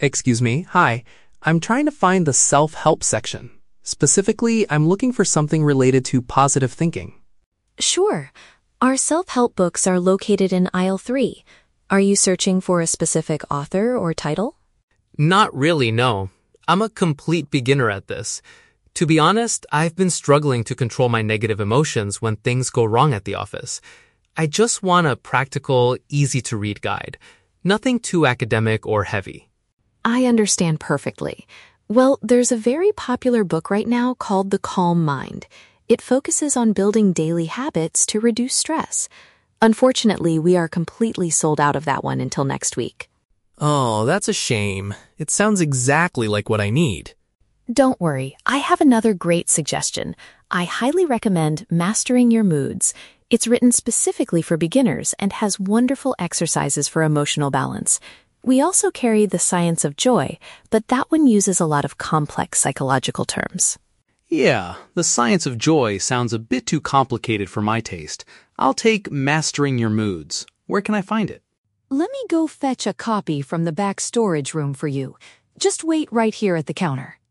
Excuse me, hi. I'm trying to find the self-help section. Specifically, I'm looking for something related to positive thinking. Sure. Our self-help books are located in aisle 3. Are you searching for a specific author or title? Not really, no. I'm a complete beginner at this. To be honest, I've been struggling to control my negative emotions when things go wrong at the office. I just want a practical, easy-to-read guide. Nothing too academic or heavy. I understand perfectly. Well, there's a very popular book right now called The Calm Mind. It focuses on building daily habits to reduce stress. Unfortunately, we are completely sold out of that one until next week. Oh, that's a shame. It sounds exactly like what I need. Don't worry, I have another great suggestion. I highly recommend Mastering Your Moods. It's written specifically for beginners and has wonderful exercises for emotional balance. We also carry The Science of Joy, but that one uses a lot of complex psychological terms. Yeah, The Science of Joy sounds a bit too complicated for my taste. I'll take Mastering Your Moods. Where can I find it? Let me go fetch a copy from the back storage room for you. Just wait right here at the counter.